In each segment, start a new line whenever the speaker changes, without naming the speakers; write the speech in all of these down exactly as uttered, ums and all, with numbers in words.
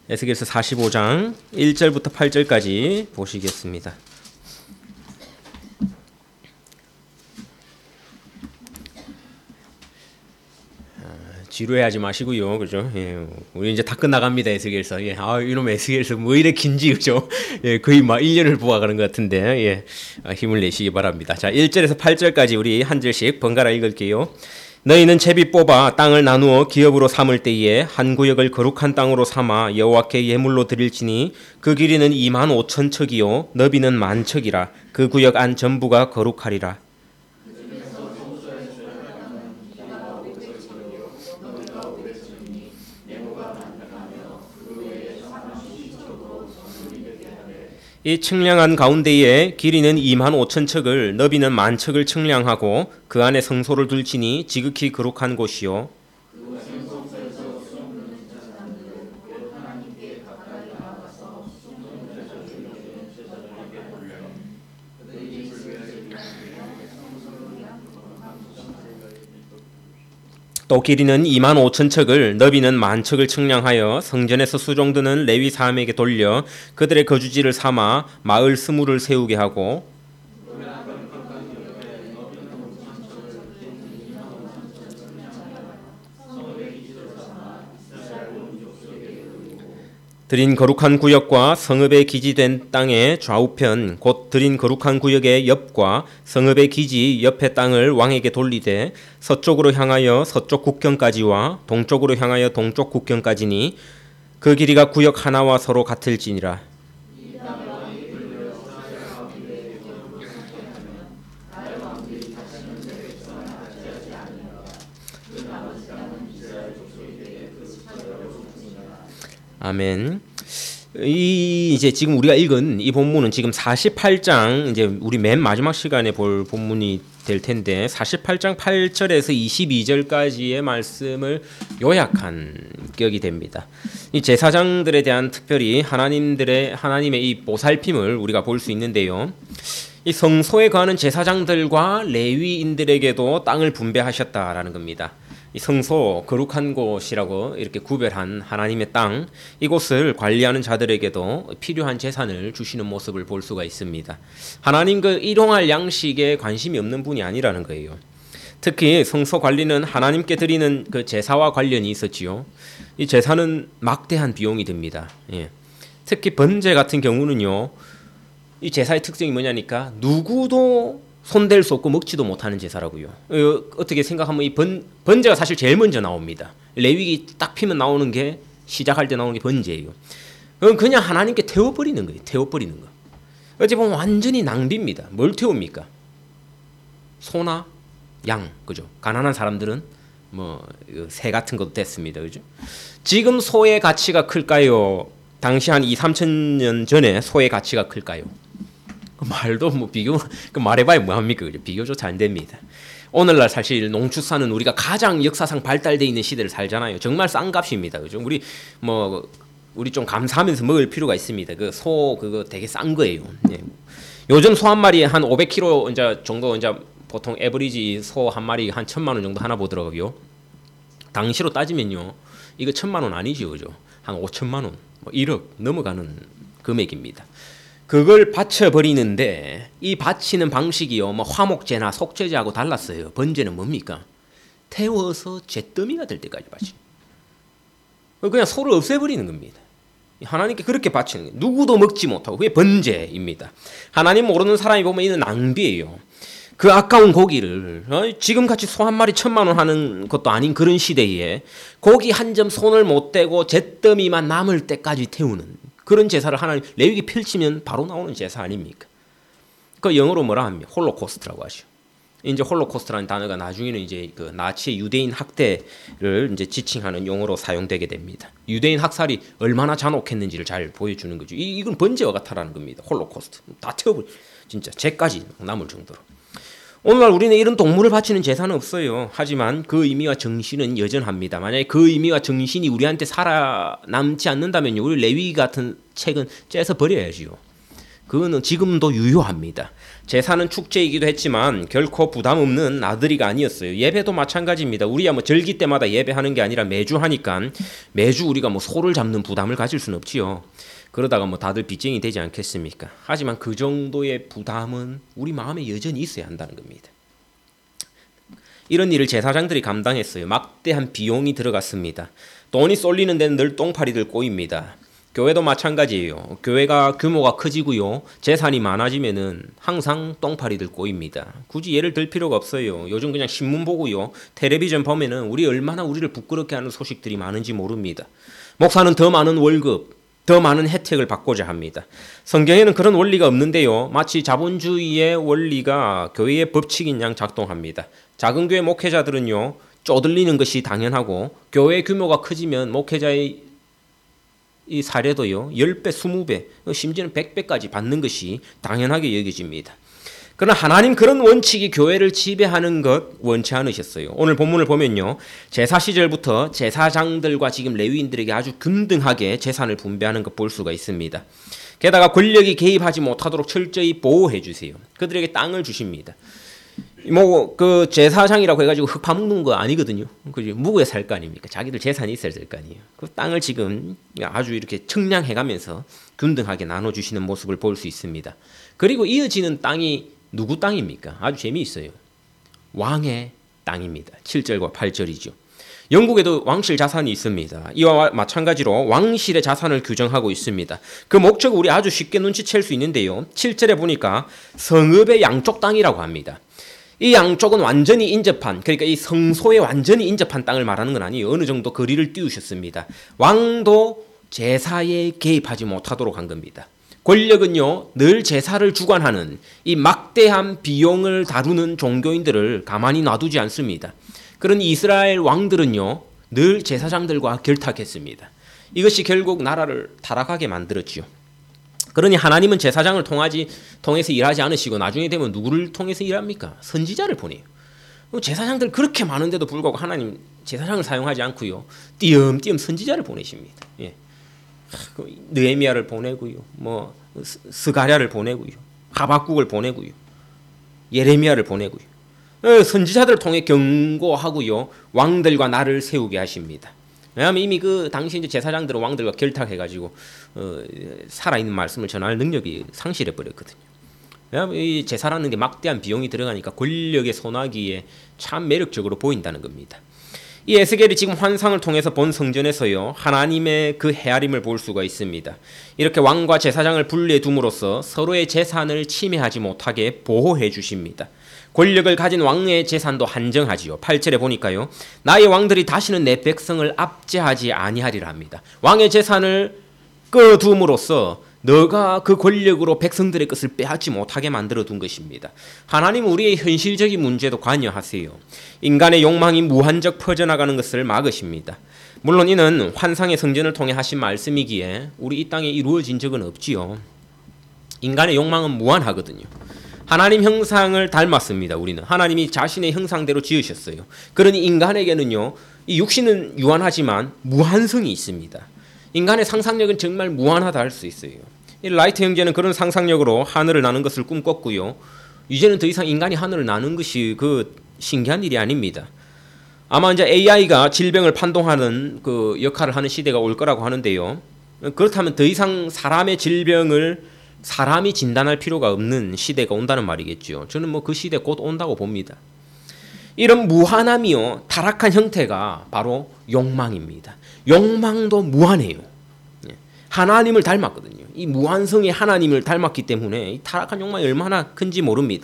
에스겔서 사십오 장 일 절부터 팔 절까지 보시겠습니다. 지루해하지 마시고요, 그죠? 예, 우리 이제 다 끝나갑니다, 에스겔서. 예, 아, 이놈 에스겔서 뭐 이래 긴지, 그죠? 예, 거의 막 일 년을 보아가는 것 같은데, 예, 아, 힘을 내시기 바랍니다. 자, 일 절에서 팔 절까지 우리 한 절씩 번갈아 읽을게요. 너희는 제비 뽑아 땅을 나누어 기업으로 삼을 때에 한 구역을 거룩한 땅으로 삼아 여호와께 예물로 드릴지니 그 길이는 이만 오천 척이요 너비는 만 척이라. 그 구역 안 전부가 거룩하리라. 이 측량한 가운데에 길이는 이만 오천 척을 너비는 만 척을 측량하고 그 안에 성소를 둘지니 지극히 거룩한 곳이요 또 길이는 이만 오천 척을 너비는 만 척을 측량하여 성전에서 수종드는 레위 사람에게 돌려 그들의 거주지를 삼아 마을 스물을 세우게 하고 드린 거룩한 구역과 성읍의 기지된 땅의 좌우편 곧 드린 거룩한 구역의 옆과 성읍의 기지 옆의 땅을 왕에게 돌리되 서쪽으로 향하여 서쪽 국경까지와 동쪽으로 향하여 동쪽 국경까지니 그 길이가 구역 하나와 서로 같을지니라. 아멘. 이 이제 지금 우리가 읽은 이 본문은 지금 사십팔 장 이제 우리 맨 마지막 시간에 볼 본문이 될 텐데 사십팔 장 팔 절에서 이십이 절까지의 말씀을 요약한 격이 됩니다. 이 제사장들에 대한 특별히 하나님들의 하나님의 이 보살핌을 우리가 볼 수 있는데요. 이 성소에 거하는 제사장들과 레위인들에게도 땅을 분배하셨다라는 겁니다. 이 성소 거룩한 곳이라고 이렇게 구별한 하나님의 땅 이곳을 관리하는 자들에게도 필요한 재산을 주시는 모습을 볼 수가 있습니다. 하나님 그 일용할 양식에 관심이 없는 분이 아니라는 거예요. 특히 성소 관리는 하나님께 드리는 그 제사와 관련이 있었지요. 이 제사는 막대한 비용이 듭니다. 예. 특히 번제 같은 경우는요. 이 제사의 특징이 뭐냐니까 누구도 손댈 수 없고 먹지도 못하는 제사라고요. 어, 어떻게 생각하면 이 번, 번제가 사실 제일 먼저 나옵니다. 레위기 딱 피면 나오는 게 시작할 때 나오는 게 번제예요. 그건 그냥 하나님께 태워버리는 거예요. 태워버리는 거. 어찌 보면 완전히 낭비입니다. 뭘 태웁니까? 소나 양, 그죠? 가난한 사람들은 뭐 새 같은 것도 됐습니다, 그죠? 지금 소의 가치가 클까요? 당시 한 이삼천 년 전에 소의 가치가 클까요? 말도 뭐 비교 그 말해봐야 뭐합니까? 그죠? 비교조차 안 됩니다. 오늘날 사실 농축산은 우리가 가장 역사상 발달돼 있는 시대를 살잖아요. 정말 싼 값입니다. 그죠? 우리 뭐 우리 좀 감사하면서 먹을 필요가 있습니다. 그 소 그거 되게 싼 거예요. 예. 요즘 소 한 마리에 한 오백 킬로그램 이제 정도 이제 보통 에버리지 소 한 마리 한 천만 원 정도 하나 보더라고요. 당시로 따지면요, 이거 천만 원 아니죠, 그죠? 한 오천만 원, 뭐 일억 넘어가는 금액입니다. 그걸 바쳐버리는데 이 바치는 방식이요 뭐 화목제나 속죄제하고 달랐어요. 번제는 뭡니까? 태워서 잿더미가 될 때까지 바치. 그냥 소를 없애버리는 겁니다. 하나님께 그렇게 바치는 거예요. 누구도 먹지 못하고 그게 번제입니다. 하나님 모르는 사람이 보면 이는 낭비예요. 그 아까운 고기를 어? 지금같이 소 한 마리 천만 원 하는 것도 아닌 그런 시대에 고기 한 점 손을 못 대고 잿더미만 남을 때까지 태우는 그런 제사를 하나님 레위기 펼치면 바로 나오는 제사 아닙니까? 그 영어로 뭐라 합니까? 홀로코스트라고 하죠. 이제 홀로코스트라는 단어가 나중에는 이제 그 나치의 유대인 학대를 이제 지칭하는 용어로 사용되게 됩니다. 유대인 학살이 얼마나 잔혹했는지를 잘 보여주는 거죠. 이, 이건 번제와 같다라는 겁니다. 홀로코스트 다 태워버려 진짜 죄까지 남을 정도로. 오늘날 우리는 이런 동물을 바치는 제사는 없어요. 하지만 그 의미와 정신은 여전합니다. 만약에 그 의미와 정신이 우리한테 살아남지 않는다면요, 우리 레위기 같은 책은 째서 버려야지요. 그거는 지금도 유효합니다. 제사는 축제이기도 했지만 결코 부담 없는 나들이가 아니었어요. 예배도 마찬가지입니다. 우리야 뭐 절기 때마다 예배하는 게 아니라 매주 하니까 매주 우리가 뭐 소를 잡는 부담을 가질 수는 없지요. 그러다가 뭐 다들 빚쟁이 되지 않겠습니까? 하지만 그 정도의 부담은 우리 마음에 여전히 있어야 한다는 겁니다. 이런 일을 제사장들이 감당했어요. 막대한 비용이 들어갔습니다. 돈이 쏠리는 데는 늘 똥파리들 꼬입니다. 교회도 마찬가지예요. 교회가 규모가 커지고요. 재산이 많아지면은 항상 똥파리들 꼬입니다. 굳이 예를 들 필요가 없어요. 요즘 그냥 신문 보고요. 텔레비전 보면은 우리 얼마나 우리를 부끄럽게 하는 소식들이 많은지 모릅니다. 목사는 더 많은 월급, 더 많은 혜택을 받고자 합니다. 성경에는 그런 원리가 없는데요. 마치 자본주의의 원리가 교회의 법칙인 양 작동합니다. 작은 교회 목회자들은요. 쪼들리는 것이 당연하고 교회 규모가 커지면 목회자의 이 사례도요. 십 배, 이십 배, 심지어는 백 배까지 받는 것이 당연하게 여겨집니다. 그러나 하나님 그런 원칙이 교회를 지배하는 것 원치 않으셨어요. 오늘 본문을 보면요. 제사 시절부터 제사장들과 지금 레위인들에게 아주 균등하게 재산을 분배하는 것 볼 수가 있습니다. 게다가 권력이 개입하지 못하도록 철저히 보호해 주세요. 그들에게 땅을 주십니다. 뭐 그 제사장이라고 해가지고 흙 파먹는 거 아니거든요. 그죠? 묵에 살 거 아닙니까? 자기들 재산이 있어야 될 거 아니에요. 그 땅을 지금 아주 이렇게 청량해가면서 균등하게 나눠주시는 모습을 볼 수 있습니다. 그리고 이어지는 땅이 누구 땅입니까? 아주 재미있어요. 왕의 땅입니다. 칠 절과 팔 절이죠. 영국에도 왕실 자산이 있습니다. 이와 마찬가지로 왕실의 자산을 규정하고 있습니다. 그 목적을 우리 아주 쉽게 눈치챌 수 있는데요. 칠 절에 보니까 성읍의 양쪽 땅이라고 합니다. 이 양쪽은 완전히 인접한, 그러니까 이 성소에 완전히 인접한 땅을 말하는 건 아니에요. 어느 정도 거리를 띄우셨습니다. 왕도 제사에 개입하지 못하도록 한 겁니다. 권력은요, 늘 제사를 주관하는 이 막대한 비용을 다루는 종교인들을 가만히 놔두지 않습니다. 그런 이스라엘 왕들은요, 늘 제사장들과 결탁했습니다. 이것이 결국 나라를 타락하게 만들었지요. 그러니 하나님은 제사장을 통하지, 통해서 일하지 않으시고 나중에 되면 누구를 통해서 일합니까? 선지자를 보내요. 제사장들 그렇게 많은데도 불구하고 하나님 제사장을 사용하지 않고요. 띄엄띄엄 선지자를 보내십니다. 예. 느헤미야를 보내고요. 뭐 스가랴를 보내고요. 하박국을 보내고요. 예레미야를 보내고요. 선지자들을 통해 경고하고요. 왕들과 나를 세우게 하십니다. 왜냐하면 이미 그 당시 이제 제사장들은 왕들과 결탁해가지고 어, 살아있는 말씀을 전할 능력이 상실해 버렸거든요. 왜냐하면 이 제사라는 게 막대한 비용이 들어가니까 권력의 손아귀에 참 매력적으로 보인다는 겁니다. 이 에스겔이 지금 환상을 통해서 본 성전에서요, 하나님의 그 헤아림을 볼 수가 있습니다. 이렇게 왕과 제사장을 분리해 둠으로써 서로의 재산을 침해하지 못하게 보호해 주십니다. 권력을 가진 왕의 재산도 한정하지요. 팔 절에 보니까요. 나의 왕들이 다시는 내 백성을 압제하지 아니하리라 합니다. 왕의 재산을 꺼둠으로써 너가 그 권력으로 백성들의 것을 빼앗지 못하게 만들어 둔 것입니다. 하나님은 우리의 현실적인 문제도 관여하세요. 인간의 욕망이 무한적 퍼져나가는 것을 막으십니다. 물론 이는 환상의 성전을 통해 하신 말씀이기에 우리 이 땅에 이루어진 적은 없지요. 인간의 욕망은 무한하거든요. 하나님 형상을 닮았습니다. 우리는 하나님이 자신의 형상대로 지으셨어요. 그러니 인간에게는요, 이 육신은 유한하지만 무한성이 있습니다. 인간의 상상력은 정말 무한하다 할 수 있어요. 이 라이트 형제는 그런 상상력으로 하늘을 나는 것을 꿈꿨고요. 이제는 더 이상 인간이 하늘을 나는 것이 그 신기한 일이 아닙니다. 아마 이제 에이아이가 질병을 판독하는 그 역할을 하는 시대가 올 거라고 하는데요. 그렇다면 더 이상 사람의 질병을 사람이 진단할 필요가 없는 시대가 온다는 말이겠죠. 저는 뭐 그 시대 곧 온다고 봅니다. 이런 무한함이요, 타락한 형태가 바로 욕망입니다. 욕망도 무한해요. 하나님을 닮았거든요. 이 무한성의 하나님을 닮았기 때문에 이 타락한 욕망이 얼마나 큰지 모릅니다.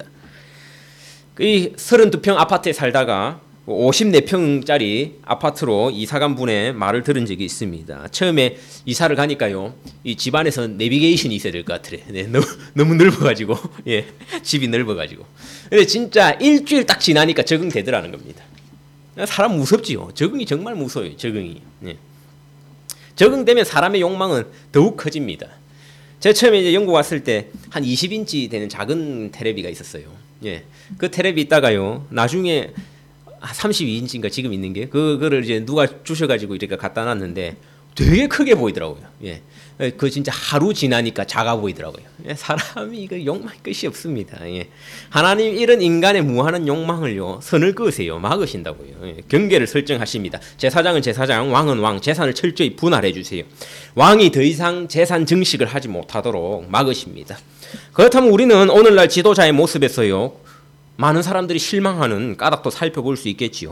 이 삼십이 평 아파트에 살다가 오십사 평짜리 아파트로 이사간 분의 말을 들은 적이 있습니다. 처음에 이사를 가니까요, 이 집안에서 내비게이션이 있어야 될 것 같으래. 네, 너무, 너무 넓어가지고, 예, 집이 넓어가지고. 근데 진짜 일주일 딱 지나니까 적응되더라는 겁니다. 사람 무섭지요. 적응이 정말 무서워요. 적응이. 예. 적응되면 사람의 욕망은 더욱 커집니다. 제가 처음에 이제 영국 왔을 때 한 이십 인치 되는 작은 테레비가 있었어요. 예, 그 테레비 있다가요, 나중에 삼십이 인치인가 지금 있는 게 그거를 이제 누가 주셔가지고 이렇게 갖다 놨는데 되게 크게 보이더라고요. 예. 그 진짜 하루 지나니까 작아 보이더라고요. 예. 사람이 이거 욕망이 끝이 없습니다. 예. 하나님 이런 인간의 무한한 욕망을요 선을 그으세요. 막으신다고요. 예. 경계를 설정하십니다. 제사장은 제사장, 왕은 왕, 재산을 철저히 분할해 주세요. 왕이 더 이상 재산 증식을 하지 못하도록 막으십니다. 그렇다면 우리는 오늘날 지도자의 모습에서요 많은 사람들이 실망하는 까닭도 살펴볼 수 있겠지요.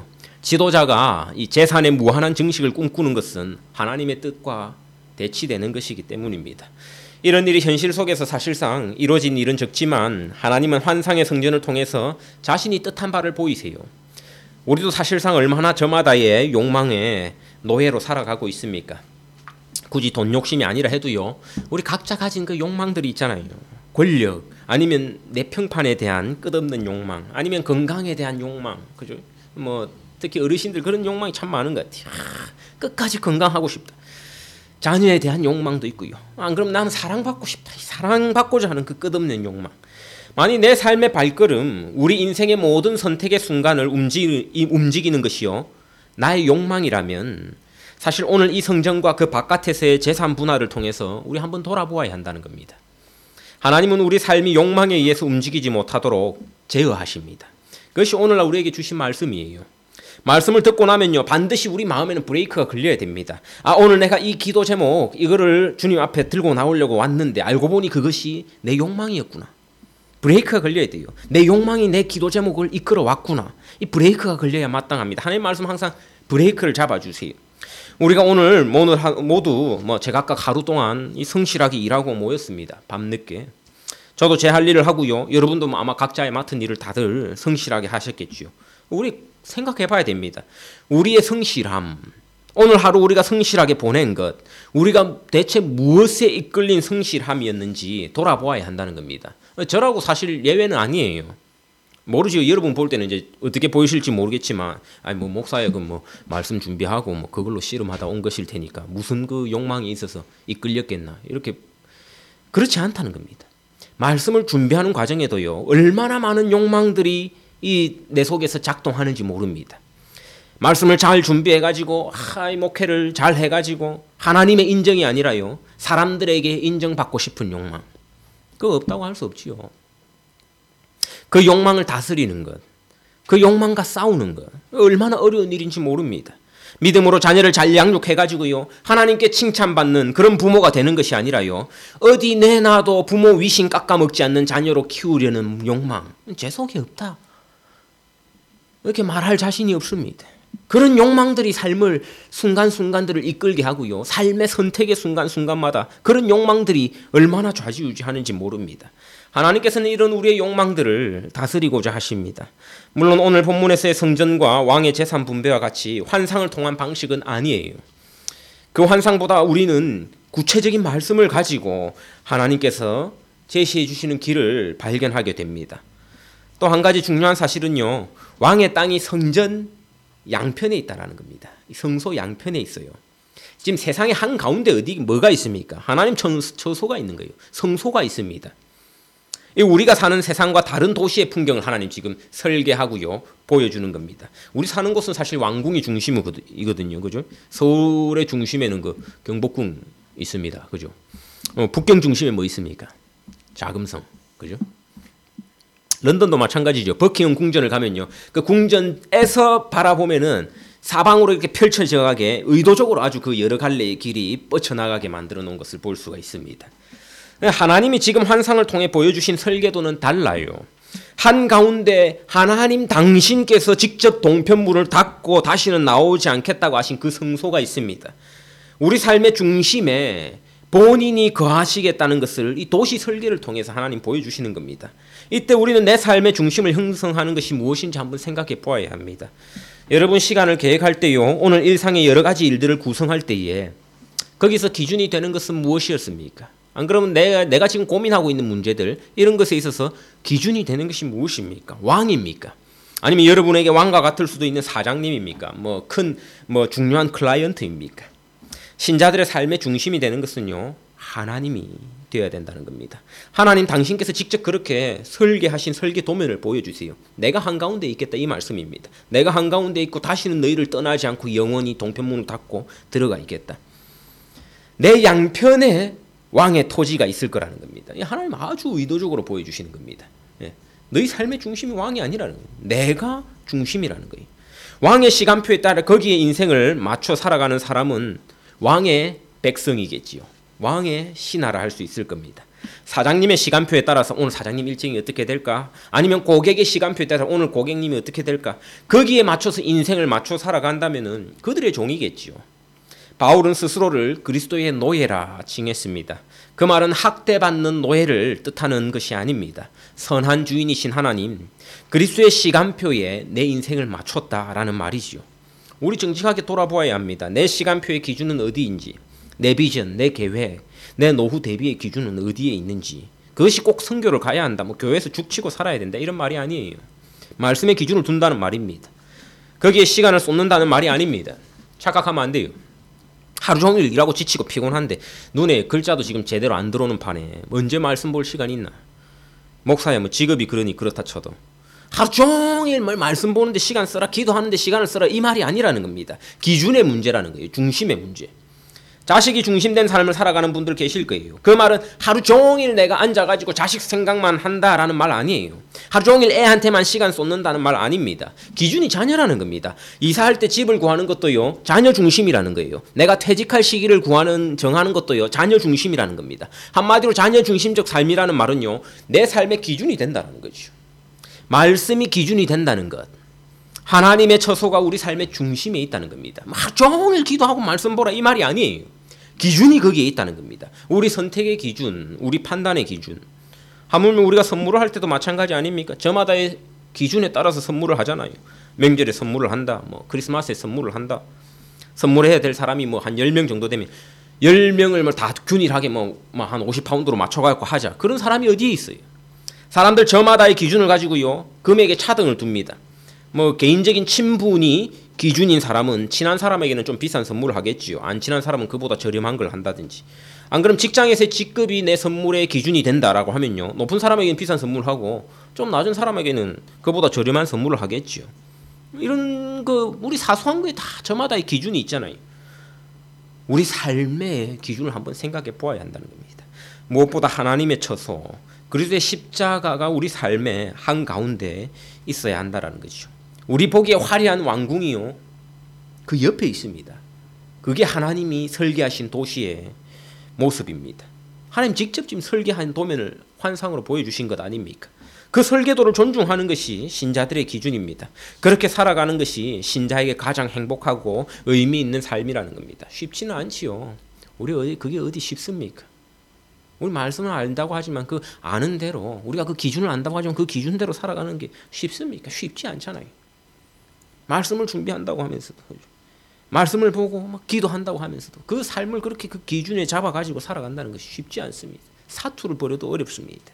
지도자가 이 재산의 무한한 증식을 꿈꾸는 것은 하나님의 뜻과 대치되는 것이기 때문입니다. 이런 일이 현실 속에서 사실상 이루어진 일은 적지만 하나님은 환상의 성전을 통해서 자신이 뜻한 바를 보이세요. 우리도 사실상 얼마나 저마다의 욕망의 노예로 살아가고 있습니까? 굳이 돈 욕심이 아니라 해도요. 우리 각자 가진 그 욕망들이 있잖아요. 권력, 아니면 내 평판에 대한 끝없는 욕망, 아니면 건강에 대한 욕망, 그죠? 뭐 특히 어르신들 그런 욕망이 참 많은 것 같아요. 아, 끝까지 건강하고 싶다. 자녀에 대한 욕망도 있고요. 안 그럼 나는 사랑받고 싶다. 사랑받고자 하는 그 끝없는 욕망. 만약 내 삶의 발걸음, 우리 인생의 모든 선택의 순간을 움직이, 움직이는 것이요 나의 욕망이라면 사실 오늘 이 성전과 그 바깥에서의 재산 분할을 통해서 우리 한번 돌아보아야 한다는 겁니다. 하나님은 우리 삶이 욕망에 의해서 움직이지 못하도록 제어하십니다. 그것이 오늘날 우리에게 주신 말씀이에요. 말씀을 듣고 나면요 반드시 우리 마음에는 브레이크가 걸려야 됩니다. 아 오늘 내가 이 기도 제목 이거를 주님 앞에 들고 나오려고 왔는데 알고 보니 그것이 내 욕망이었구나. 브레이크가 걸려야 돼요. 내 욕망이 내 기도 제목을 이끌어 왔구나. 이 브레이크가 걸려야 마땅합니다. 하나님 말씀 항상 브레이크를 잡아주세요. 우리가 오늘 모두 뭐 제각각 하루 동안 이 성실하게 일하고 모였습니다. 밤늦게. 저도 제 할 일을 하고요. 여러분도 아마 각자의 맡은 일을 다들 성실하게 하셨겠죠. 우리 생각해 봐야 됩니다. 우리의 성실함, 오늘 하루 우리가 성실하게 보낸 것, 우리가 대체 무엇에 이끌린 성실함이었는지 돌아보아야 한다는 겁니다. 저라고 사실 예외는 아니에요. 모르죠. 여러분 볼 때는 이제 어떻게 보이실지 모르겠지만, 아니 뭐 목사야 그 뭐 말씀 준비하고 뭐 그걸로 씨름하다 온 것일 테니까 무슨 그 욕망이 있어서 이끌렸겠나 이렇게 그렇지 않다는 겁니다. 말씀을 준비하는 과정에도요 얼마나 많은 욕망들이 이 내 속에서 작동하는지 모릅니다. 말씀을 잘 준비해가지고 아, 이 목회를 잘 해가지고 하나님의 인정이 아니라요 사람들에게 인정받고 싶은 욕망 그거 없다고 할 수 없지요. 그 욕망을 다스리는 것, 그 욕망과 싸우는 것 얼마나 어려운 일인지 모릅니다. 믿음으로 자녀를 잘 양육해가지고요 하나님께 칭찬받는 그런 부모가 되는 것이 아니라요 어디 내놔도 부모 위신 깎아먹지 않는 자녀로 키우려는 욕망 제 속에 없다 이렇게 말할 자신이 없습니다. 그런 욕망들이 삶을 순간순간들을 이끌게 하고요 삶의 선택의 순간순간마다 그런 욕망들이 얼마나 좌지우지하는지 모릅니다. 하나님께서는 이런 우리의 욕망들을 다스리고자 하십니다. 물론 오늘 본문에서의 성전과 왕의 재산 분배와 같이 환상을 통한 방식은 아니에요. 그 환상보다 우리는 구체적인 말씀을 가지고 하나님께서 제시해 주시는 길을 발견하게 됩니다. 또 한 가지 중요한 사실은요 왕의 땅이 성전 양편에 있다라는 겁니다. 성소 양편에 있어요. 지금 세상의 한가운데 어디 뭐가 있습니까? 하나님 처소가 있는 거예요. 성소가 있습니다. 우리가 사는 세상과 다른 도시의 풍경을 하나님 지금 설계하고요 보여주는 겁니다. 우리 사는 곳은 사실 왕궁이 중심이거든요, 그죠? 서울의 중심에는 그 경복궁 있습니다, 그죠? 어, 북경 중심에 뭐 있습니까? 자금성, 그죠? 런던도 마찬가지죠. 버킹엄 궁전을 가면요, 그 궁전에서 바라보면은 사방으로 이렇게 펼쳐져가게 의도적으로 아주 그 여러 갈래의 길이 뻗쳐나가게 만들어 놓은 것을 볼 수가 있습니다. 하나님이 지금 환상을 통해 보여주신 설계도는 달라요. 한가운데 하나님 당신께서 직접 동편문을 닫고 다시는 나오지 않겠다고 하신 그 성소가 있습니다. 우리 삶의 중심에 본인이 거하시겠다는 것을 이 도시 설계를 통해서 하나님 보여주시는 겁니다. 이때 우리는 내 삶의 중심을 형성하는 것이 무엇인지 한번 생각해 보아야 합니다. 여러분 시간을 계획할 때요, 오늘 일상의 여러 가지 일들을 구성할 때에 거기서 기준이 되는 것은 무엇이었습니까? 안 그러면 내가, 내가 지금 고민하고 있는 문제들 이런 것에 있어서 기준이 되는 것이 무엇입니까? 왕입니까? 아니면 여러분에게 왕과 같을 수도 있는 사장님입니까? 뭐 큰 뭐 중요한 클라이언트입니까? 신자들의 삶의 중심이 되는 것은요 하나님이 되어야 된다는 겁니다. 하나님 당신께서 직접 그렇게 설계하신 설계 도면을 보여주세요. 내가 한가운데 있겠다 이 말씀입니다. 내가 한가운데 있고 다시는 너희를 떠나지 않고 영원히 동편문을 닫고 들어가 있겠다. 내 양편에 왕의 토지가 있을 거라는 겁니다. 하나님 아주 의도적으로 보여주시는 겁니다. 예. 너희 삶의 중심이 왕이 아니라는 거예요. 내가 중심이라는 거예요. 왕의 시간표에 따라 거기에 인생을 맞춰 살아가는 사람은 왕의 백성이겠지요. 왕의 신하라 할 수 있을 겁니다. 사장님의 시간표에 따라서 오늘 사장님 일정이 어떻게 될까? 아니면 고객의 시간표에 따라서 오늘 고객님이 어떻게 될까? 거기에 맞춰서 인생을 맞춰 살아간다면은 그들의 종이겠지요. 바울은 스스로를 그리스도의 노예라 칭했습니다. 그 말은 학대받는 노예를 뜻하는 것이 아닙니다. 선한 주인이신 하나님, 그리스도의 시간표에 내 인생을 맞췄다라는 말이지요. 우리 정직하게 돌아보아야 합니다. 내 시간표의 기준은 어디인지, 내 비전, 내 계획, 내 노후 대비의 기준은 어디에 있는지, 그것이 꼭 선교를 가야 한다, 뭐 교회에서 죽치고 살아야 된다 이런 말이 아니에요. 말씀의 기준을 둔다는 말입니다. 거기에 시간을 쏟는다는 말이 아닙니다. 착각하면 안 돼요. 하루 종일 일하고 지치고 피곤한데 눈에 글자도 지금 제대로 안 들어오는 판에 언제 말씀 볼 시간이 있나? 목사야 뭐 직업이 그러니 그렇다 쳐도 하루 종일 뭘 말씀 보는데 시간 써라, 기도하는데 시간을 써라, 이 말이 아니라는 겁니다. 기준의 문제라는 거예요. 중심의 문제. 자식이 중심된 삶을 살아가는 분들 계실 거예요. 그 말은 하루 종일 내가 앉아가지고 자식 생각만 한다라는 말 아니에요. 하루 종일 애한테만 시간 쏟는다는 말 아닙니다. 기준이 자녀라는 겁니다. 이사할 때 집을 구하는 것도요, 자녀 중심이라는 거예요. 내가 퇴직할 시기를 구하는 정하는 것도요, 자녀 중심이라는 겁니다. 한마디로 자녀 중심적 삶이라는 말은요, 내 삶의 기준이 된다는 거죠. 말씀이 기준이 된다는 것. 하나님의 처소가 우리 삶의 중심에 있다는 겁니다. 하루 종일 기도하고 말씀 보라 이 말이 아니에요. 기준이 거기에 있다는 겁니다. 우리 선택의 기준, 우리 판단의 기준. 하물며 우리가 선물을 할 때도 마찬가지 아닙니까? 저마다의 기준에 따라서 선물을 하잖아요. 명절에 선물을 한다, 뭐 크리스마스에 선물을 한다. 선물해야 될 사람이 뭐 한 열 명 정도 되면 열 명을 뭐 다 균일하게 뭐 한 오십 파운드로 맞춰갖고 하자. 그런 사람이 어디에 있어요? 사람들 저마다의 기준을 가지고요, 금액에 차등을 둡니다. 뭐 개인적인 친분이 기준인 사람은 친한 사람에게는 좀 비싼 선물을 하겠지요. 안 친한 사람은 그보다 저렴한 걸 한다든지. 안 그럼 직장에서의 직급이 내 선물의 기준이 된다라고 하면요, 높은 사람에게는 비싼 선물을 하고 좀 낮은 사람에게는 그보다 저렴한 선물을 하겠지요. 이런 그 우리 사소한 거에 다 저마다의 기준이 있잖아요. 우리 삶의 기준을 한번 생각해 보아야 한다는 겁니다. 무엇보다 하나님의 처소, 그리스도의 십자가가 우리 삶의 한가운데 있어야 한다는 거죠. 우리 보기에 화려한 왕궁이요, 그 옆에 있습니다. 그게 하나님이 설계하신 도시의 모습입니다. 하나님 직접 지금 설계한 도면을 환상으로 보여주신 것 아닙니까? 그 설계도를 존중하는 것이 신자들의 기준입니다. 그렇게 살아가는 것이 신자에게 가장 행복하고 의미 있는 삶이라는 겁니다. 쉽지는 않지요. 우리 어디 그게 어디 쉽습니까? 우리 말씀을 안다고 하지만 그 아는 대로, 우리가 그 기준을 안다고 하지만 그 기준대로 살아가는 게 쉽습니까? 쉽지 않잖아요. 말씀을 준비한다고 하면서도, 말씀을 보고 막 기도한다고 하면서도 그 삶을 그렇게 그 기준에 잡아가지고 살아간다는 것이 쉽지 않습니다. 사투를 벌여도 어렵습니다.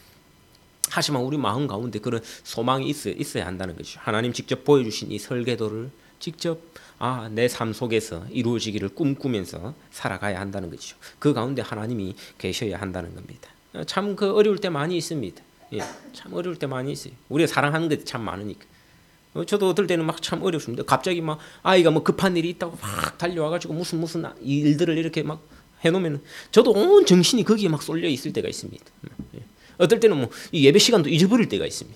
하지만 우리 마음 가운데 그런 소망이 있어야, 있어야 한다는 것이죠. 하나님 직접 보여주신 이 설계도를 직접 아, 내 삶 속에서 이루어지기를 꿈꾸면서 살아가야 한다는 것이죠. 그 가운데 하나님이 계셔야 한다는 겁니다. 참 그 어려울 때 많이 있습니다. 예, 참 어려울 때 많이 있어요. 우리가 사랑하는 게 참 많으니까. 저도 어떨 때는 막 참 어렵습니다. 갑자기 막 아이가 뭐 급한 일이 있다고 막 달려와가지고 무슨 무슨 일들을 이렇게 막 해놓으면 저도 온 정신이 거기에 막 쏠려 있을 때가 있습니다. 어떨 때는 뭐 예배 시간도 잊어버릴 때가 있습니다.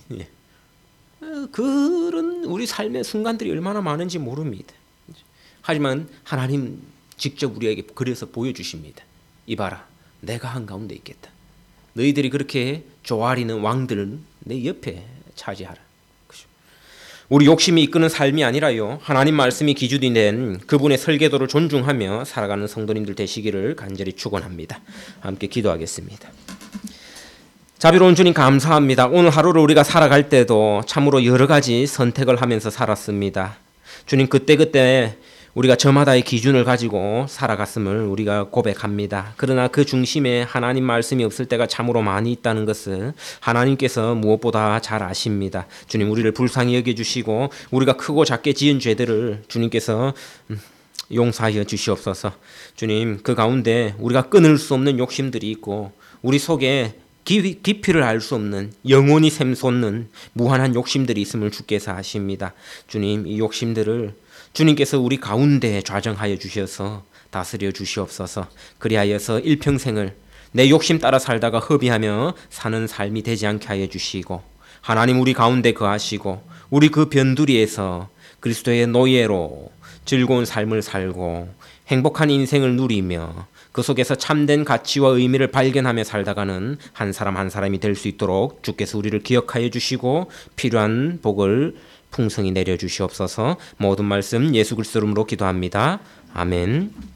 그런 우리 삶의 순간들이 얼마나 많은지 모릅니다. 하지만 하나님 직접 우리에게 그래서 보여주십니다. 이봐라, 내가 한가운데 있겠다. 너희들이 그렇게 조아리는 왕들은 내 옆에 차지하라. 우리 욕심이 이끄는 삶이 아니라요, 하나님 말씀이 기준이 된 그분의 설계도를 존중하며 살아가는 성도님들 되시기를 간절히 축원합니다. 함께 기도하겠습니다. 자비로운 주님 감사합니다. 오늘 하루를 우리가 살아갈 때도 참으로 여러 가지 선택을 하면서 살았습니다. 주님, 그때그때 우리가 저마다의 기준을 가지고 살아갔음을 우리가 고백합니다. 그러나 그 중심에 하나님 말씀이 없을 때가 참으로 많이 있다는 것을 하나님께서 무엇보다 잘 아십니다. 주님, 우리를 불쌍히 여겨주시고 우리가 크고 작게 지은 죄들을 주님께서 용서하여 주시옵소서. 주님, 그 가운데 우리가 끊을 수 없는 욕심들이 있고 우리 속에 깊이, 깊이를 알 수 없는 영원히 샘솟는 무한한 욕심들이 있음을 주께서 아십니다. 주님, 이 욕심들을 주님께서 우리 가운데 좌정하여 주셔서 다스려 주시옵소서. 그리하여서 일평생을 내 욕심 따라 살다가 허비하며 사는 삶이 되지 않게 하여 주시고, 하나님 우리 가운데 거하시고 우리 그 변두리에서 그리스도의 노예로 즐거운 삶을 살고 행복한 인생을 누리며 그 속에서 참된 가치와 의미를 발견하며 살다가는 한 사람 한 사람이 될 수 있도록 주께서 우리를 기억하여 주시고 필요한 복을 풍성히 내려주시옵소서. 모든 말씀 예수 그리스도 이름으로 기도합니다. 아멘.